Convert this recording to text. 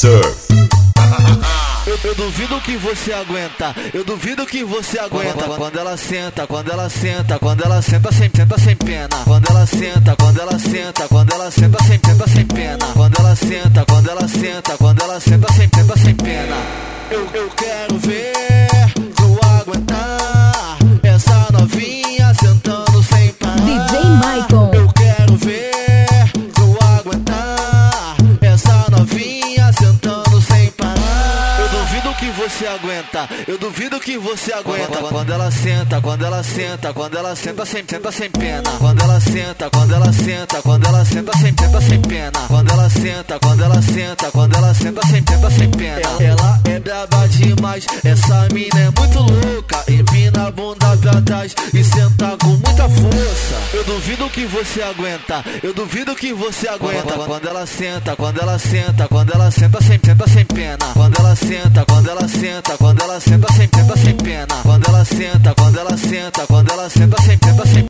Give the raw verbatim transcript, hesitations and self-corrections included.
Surf. Eu, eu duvido que você aguenta, eu duvido que você aguenta. Quando ela senta, quando ela senta, quando ela senta sem, senta sem pena. Quando ela senta, quando ela senta, quando ela senta sem, senta sem pena. Quando ela senta, quando ela senta, quando ela senta sem, senta sem pena. Eu, eu quero ver tu aguentar essa novinha sentando sem parar. D J Michael. Eu quero ver tu aguentar essa novinha sentando sem parar. Eu duvido que você aguenta, eu duvido que você aguenta. Quando ela senta, quando ela senta, quando ela senta sem, senta sem pena. Quando ela senta, quando ela senta, quando ela senta sem, senta sem pena. Quando ela senta, quando ela senta, quando ela senta sem, senta sem pena. Ela é braba demais, essa mina é muito louca. Empina a bunda pra trás e senta com muita força. Eu duvido que você aguenta, eu duvido que você aguenta. Quando ela senta, quando ela senta, quando ela senta sem, senta sem pena. Quando ela senta, quando ela senta, quando ela senta sem, senta